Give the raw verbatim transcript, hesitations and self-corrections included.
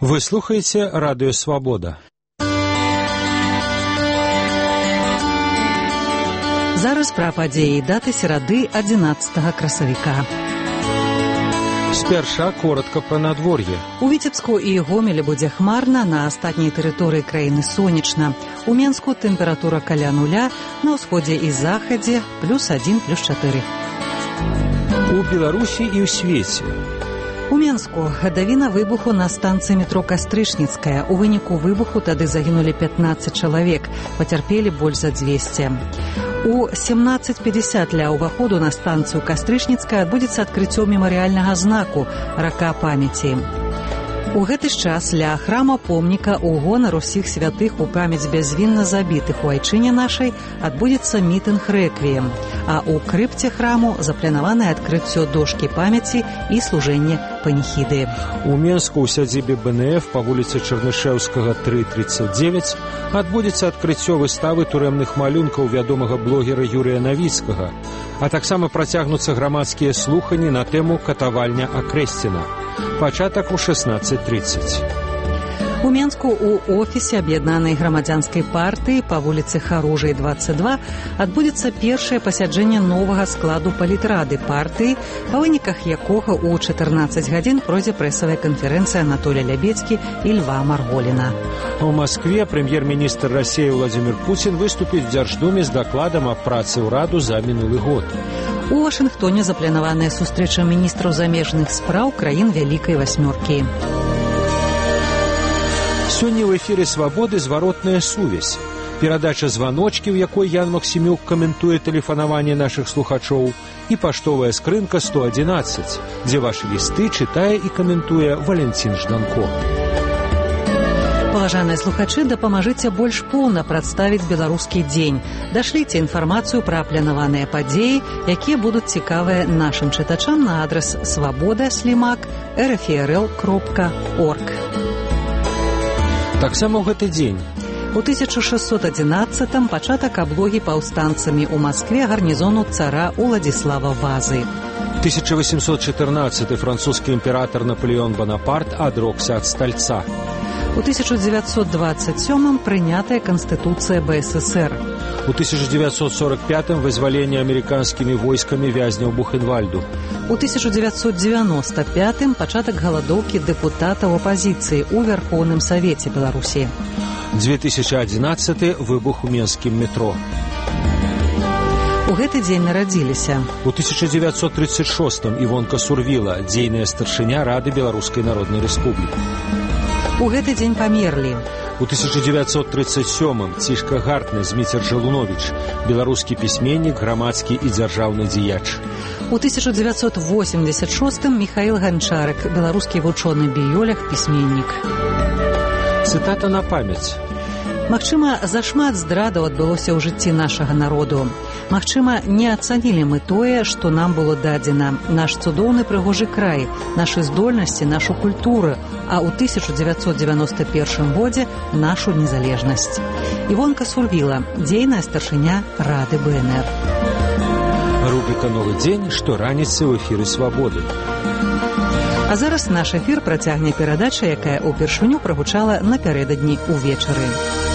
Вы слухаеце радыё «Свабода». Зараз пра падзеі даты серады адзінаццатага красавіка. Спярша коротка пра надвор'е. У Віцебску і Гомелі будзе хмарна, на астатняй тэрыторыі краіны сонечна. У Менску тэмпература каля нуля, на ўсходзе і захадзе плюс адзін, плюс чатыры. У Беларусі і ў свеце. У Менску гадавіна выбуху на станцыі метро Кастрычніцкая. У выніку выбуху тады загінулі пятнаццаць чалавек, пацярпелі больш за дзвесце. У семнаццаць пятьдесят ля ўваходу на станцыю Кастрычніцкая адбудзецца адкрыццё мемарыяльнага знаку «Рака памяці». У гэты ж час ля храма помніка ў гонар усіх святых у памяць бязвінна забітых у айчыне нашай адбудзецца мітынг рэквіем, а ў крыпце храму запланаванае адкрыццё дошкі памяці і служэнне паніхіды. У Менску ў сядзібе бэ эн эф па вуліцы Чарнышэўскага тры трыццаць дзевяць адбудзецца адкрыццё выставы турэмных малюнкаў вядомага блогера Юрыя Навіцкага, а таксама працягнуцца грамадскія слуханні на тэму «Катавальня Акрэсціна». Пачатак у шэснаццаць трыццаць. У Менску у офісе аб'яднанай грамадзянскай партыі па вуліцы Харужай дваццаць два адбудзецца першае пасяджэнне новага складу палітрады партыі, па выніках якога ў чатырнаццаць гадзін пройдзе прэсавая канферэнцыя Анатолія Лябедзькі і Льва Марголіна. У Маскве прэм'ер-міністр Расіі Владзімір Пуцін выступіць в Дзярждуме з дакладам аб працы ўраду за мінулы год. У Вашынгтоне запланаваная сустрэча міністраў замежных спраў краін Вялікай васьмёркі. Сёння ў эфіры «Свабоды» зваротная сувязь. Перадача званочкі, у якой Ян Максімюк каментуе тэлефанаванне нашых слухачоў, і паштовая скрынка сто адзінаццаць, дзе вашы лісты чытае і каментуе Валянцін Жданко. Паважаныя слухачы, дапамажыце больш поўна прадставіць беларускі дзень. Дашліце інфармацыю пра планаваныя падзеі, якія будуць цікавыя нашым чытачам на адрас свабода слімак эр эф эр эл кропка орг. Таксама ў гэты дзень. У тысяча шэсцьсот адзінаццатым пачатак аблогі паўстанцамі ў Маскве гарнізону цара Уладзіслава Вазы. тысяча восемьсот чатырнаццаты французскі імператар Наполеон Бонапарт адрокся ад стальца. У тысяча дзевяцьсот дваццаць сёмым прынятая Канстытуцыя бэ эс эс эр. У тысяча дзевяцьсот сорок пятым вызваленне амерыканскімі войскамі вязняў Бухенвальду. У тысяча дзевяцьсот дзевяноста пятым пачатак галадоўкі дэпутатаў апазіцыі ў Вярхоўным Савеце Беларусі. две тысячи адзінаццаты выбух у менскім метро. У гэты дзень нарадзіліся. У тысяча дзевяцьсот трыццаць шостым Івонка Сурвіла, дзейная старшыня Рады Беларускай Народнай Рэспублікі. У гэты дзень памерлі. У тысяча дзевяцьсот трыццаць сёмым Цішка Гартны, Зміцер Жалуновіч, беларускі пісьменнік, грамадскі і дзяржаўны дзеяч. У тысяча дзевяцьсот восемьдесят шостым Міхаіл Ганчарык, беларускі вучоны біёлог, пісьменнік. Цытата на памяць. Магчыма, зашмат здрадаў адбылося ў жыцці нашага народу. Магчыма, не ацанілі мы тое, што нам было дадзена. Наш цудоўны прыгожы край, нашы здольнасці, нашу культуру, а ў тысяча дзевяцьсот дзевяноста першым годзе нашу незалежнасць. Івонка Сурвіла, дзейная старшыня Рады бэ эн эр. Рубрика «Новы дзень», што раніцы ў эфіры «Свабоды». А зараз наш эфір працягне перадача, якая ўпершыню прагучала напярэдадні ўвечары.